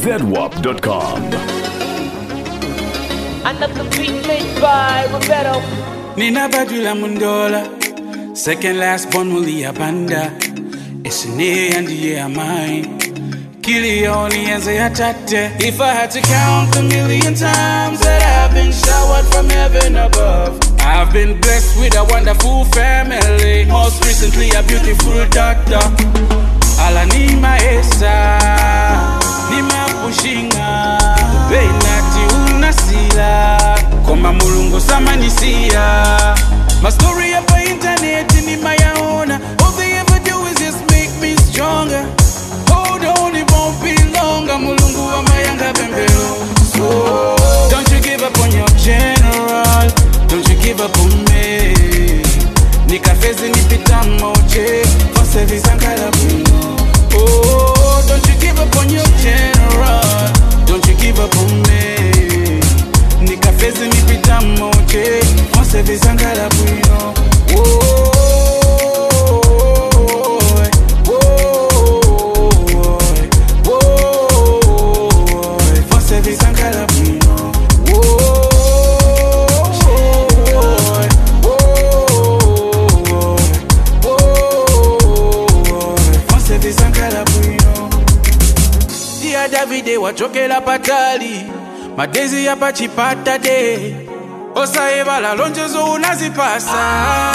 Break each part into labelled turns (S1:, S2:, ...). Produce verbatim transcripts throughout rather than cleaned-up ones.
S1: zedwap dot com.
S2: Another beat made by Roberto.
S3: Nina Badula Mundola, second last born Mulia Banda. Esine and the mine. Kilioni and Zayatate. If I had to count the million times that I've been showered from heaven above, I've been blessed with a wonderful family. Most recently a beautiful daughter. Alanima Esa, Nima Pushinga, Benati Unasila, Koma Mulungu Samanisia. My story up on internet in my own. All they ever do is just make me stronger. Hold on, it won't be long. Mulungu wa mayanga bembelo. So don't you give up on your general. Don't you give up on me. Nikafezi nipita moche. For service and kalabuno. Oh, don't you give up on your general. Don't you give up on me. Nikafezi nipita moche. For service and kalabuno. Oh. Davide wachokela patali madezi ya pachipata de osaeba la lonjezo unazipasa.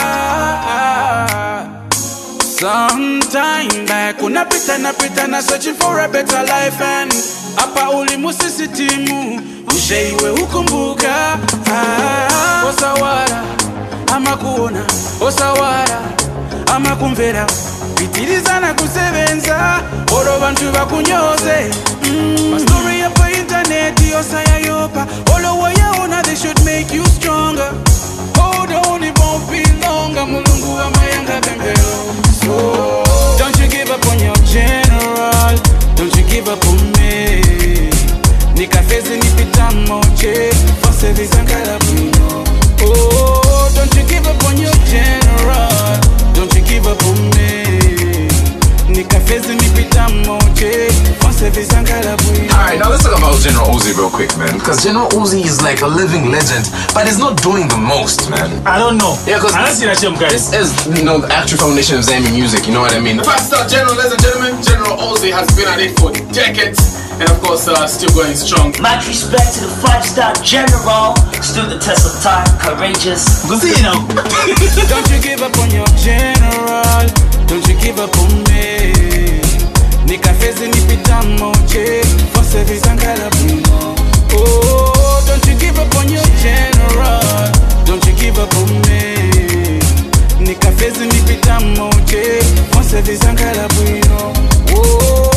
S3: Sometime back unapita napita na searching for a better life, and apa ulimusisitimu usheiwe ukumbuka. Osawara ama kuona, osawara ama kumvera, bitirizana kusebenza oro bantu bakunyoze. Mm. My story up on internet, yosaya yopa. All over yaona, they should make you stronger. Hold on, it won't be longer. Mulungu wa mayanga bembelo. So don't you give up on your general. Don't you give up on me. Nikafezi nipita moche. For service and kalabuno. Oh, don't you give up on your general. Don't you give up on me. Nikafezi nipita moche.
S4: Alright, now let's talk about General Uzi real quick, man. Because General Uzi is like a living legend, but he's not doing the most, man.
S5: I don't know.
S4: Yeah, because
S5: I don't see that shit, guys.
S4: This is, you know, the actual foundation of Zambian music, you know what I mean?
S6: The fact that General, ladies and gentlemen, General Uzi has been at it for decades, and of course, uh, still going strong.
S2: Much respect to the five-star General, stood the test of time, courageous.
S5: Good see you now.
S3: Don't you give up on your general. Don't you give up on me. Nikafezi nipita moche. For service and kalabuno. Oh, don't you give up on your general. Don't you give up on me. Nikafezi nipita moche. For service and kalabuno. Oh.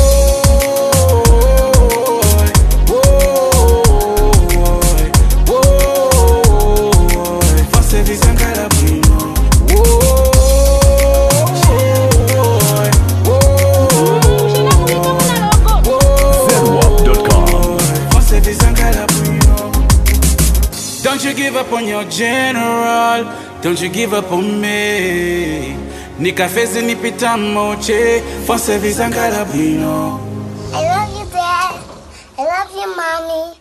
S3: Don't you give up on your general. Don't you give up on me. Nikafezi nipita moche. For service and kalabuno.
S7: I love you, Dad. I love you, Mommy.